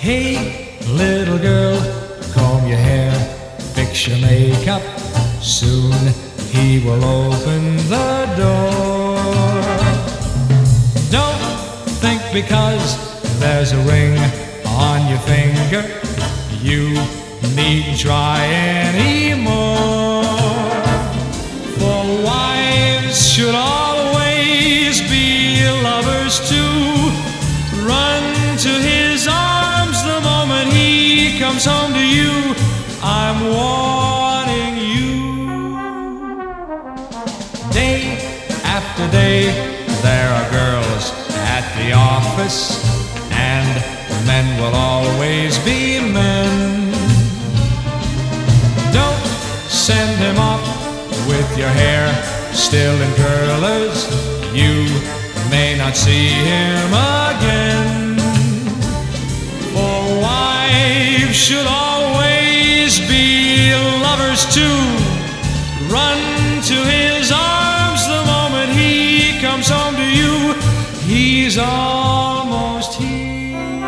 Hey, little girl, comb your hair, fix your makeup. Soon he will open the door. Don't think because there's a ring on your finger you needn't try anymore. For wives should always be lovers too. Run to his arms the moment he comes home to you. I'm warning you. Day after day there are girls at the office, and men will always be men. Don't send him off with your hair still in curlers. You may not see him again. For wives should always be lovers too. Run to his arms the moment he comes home to you. He's almost here.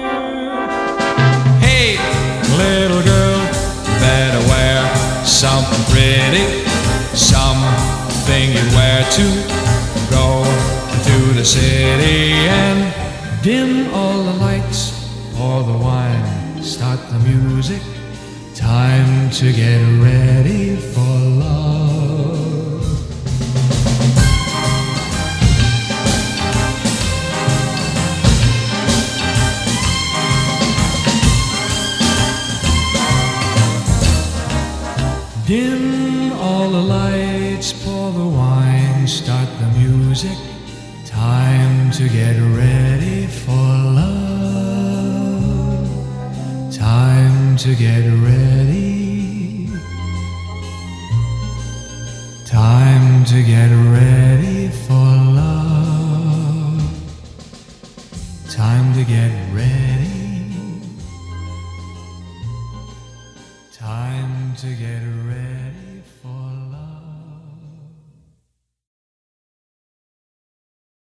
Hey, little girl, better wear something pretty, something you wear to go to the city. And dim all the lights, pour the wine, start the music. Time to get ready for love. Dim all the lights, pour the wine, start the music. Time to get ready for love. Time to get ready. Time to get ready for love. Time to get ready. Time to get ready.